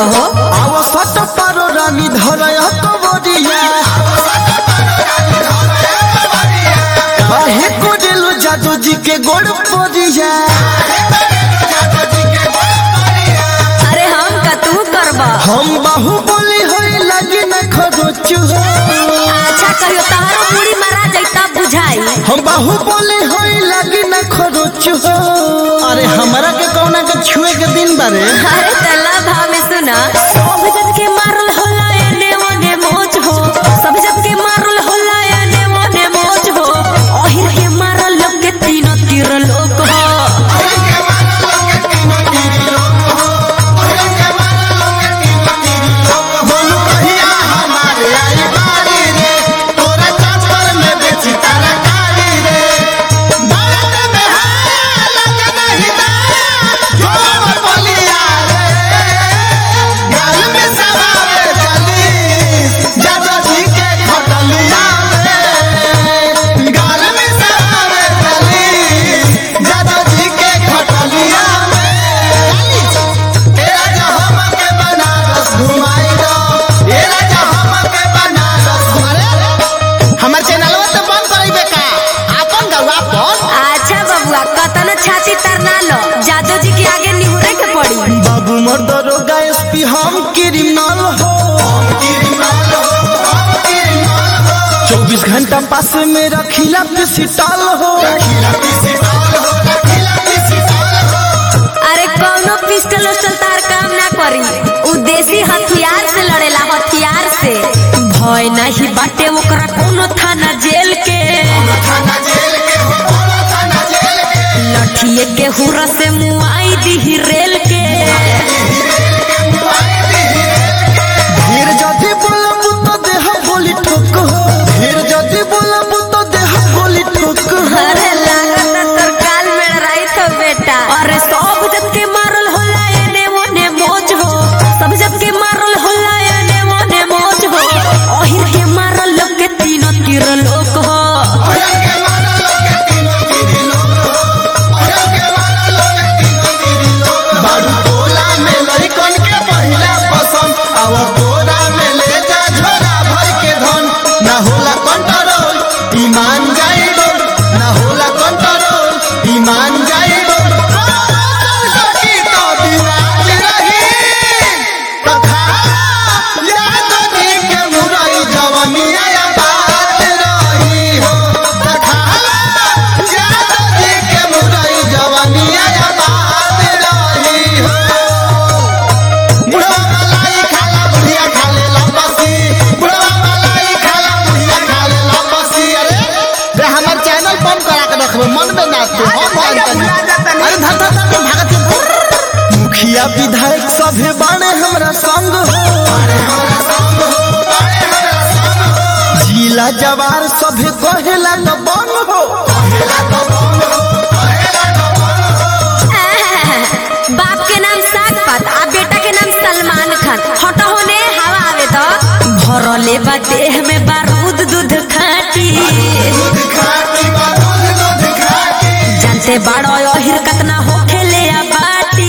हुआ हो? आओ सट पारो रानी धरय तो बरिया काहे को दिलु जादू जी के गोड़ परिया। अरे हम का तू करबा? हम बाहुबली होई लगी न खरोचु। अच्छा कहियो तहरा पूरी मारा जैता बुझाई। हम बाहुबली होई लगी न खरोचु। अरे हमरा के कौना के छुए के दिन बारे। अरे तल्ला भाव में सुना, सब जब के मारल होला एने ओने मोच हो, सब जब के मारल होला एने ओने मोच हो, ओहिर के मारल लोग के तीनों तीर लोग हो। बोलू कहिया हमारे आई बारी रे, तोरा चापर में बेची तरकारी रे। भारत में है लगे नहीं दाया, जो बलिया रे। गाल में सवारे चली, जादू जी के खटलिया में। गाल में सवारे चली, जादू जी के खटलिया में। तेरा जो हमके बनारस घुमाई दो, तेरा जो हमके बनारस घुमाई। हमार चैनलवा तो बंद करइबे का? आपन गवा पर। अच्छा बबुआ कतन छाती तरना लो, जादू जी के आगे निहुरे के पड़ी। बाबू मोर दरोगा एसपी हम क्रिमिनल हो। 24 घंटा पास में रखिला पिस्टल हो। अरे कौनो पिस्टल उस्टल तार काम ना करी, उ देसी हथियार से लड़ेला, हथियार से। भय नहीं बाटे ओकरा कोनो थाना जेल के, लठिए के हुरा से मुआई दी रेल के। ढेर जदी बोलब तो देह गोली ठोक हो। ढेर जदी बोलब तो देह गोली ठोक हो। अरे लागत तोर काल में रही तो बेटा। अरे सब जब के मारल होला एने ओने मोच हो, सब जब के मारल होला एने ओने मोच हो, ओहिर के मारल लोग के तीनों तीर लोग हो। बारू टोला में लड़कन के पहिला पसंद, अब तोरा में ले जा झोला भर के धन। ना होला कंट्रोल ईमान जाइबो, ना होला कंट्रोल ईमान जाइबो। सकी तो बिराज रही तथा यादव जी के मुरई जवनिया बात रही हो। तथा यादव जी के मुरई जवनिया बात रही हो। बुढ़वा मलाई खाला बुढ़िया खाले लपसी, बुढ़वा मलाई खाला बुढ़िया खाले लपसी। अरे रे हमार चैनल बंद करा के रखबो, मन में ना तू हम बंद कर। अरे धर धर धर भागत के। मुखिया विधायक सभे बाणे हमरा संग हो। जिला जवार सभे कहेला न बन हो। बाप के नाम साग पात आ बेटा के नाम सलमान खान। हटो होने हवा आवे तो। भरले बा देह में बारूद दूध खाटी, जानते बाड़ो ओहिर कतना हो खेले आ बाटी।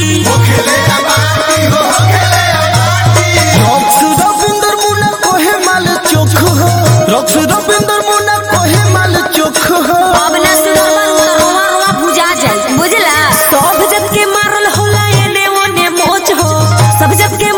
रक्स रविंदर मुना कोहे माल चोख हो। रक्स रविंदर मुना कोहे माल चोख हो। अब ना सुनो रोवा रोवा बुझा जाए, बुझला। सब जब के मारल होला एने ओने मोच हो, सब जब के